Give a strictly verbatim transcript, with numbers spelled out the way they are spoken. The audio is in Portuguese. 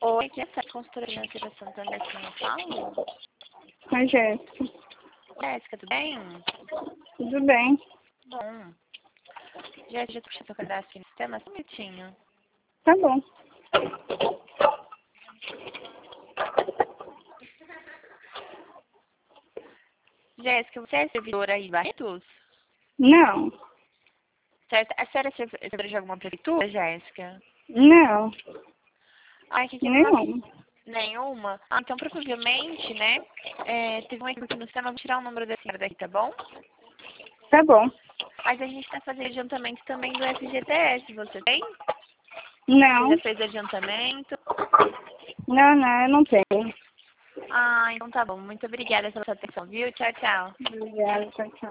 Oi, aqui é a consultora financeira Santana, assim eu falo? Oi, Jéssica. Jéssica, tudo bem? Tudo bem? Bom. Jéssica, já puxei seu cadastro aqui no sistema, só um minutinho. Tá bom. Jéssica, você é servidora aí, Barretos? Não. Certo? A senhora é servidora de alguma prefeitura, Jéssica? Não. Ai, que que Nenhum. Nenhuma? Ah, então provavelmente, né, é, teve um erro aqui no sistema, vou tirar o número da senhora daqui, tá bom? Tá bom. Mas a gente tá fazendo adiantamento também do F G T S, você tem? Você Não. já fez adiantamento? Não, não, eu não tenho. Ah, então tá bom. Muito obrigada pela sua atenção, viu? Tchau, tchau. Obrigada, tchau, tchau.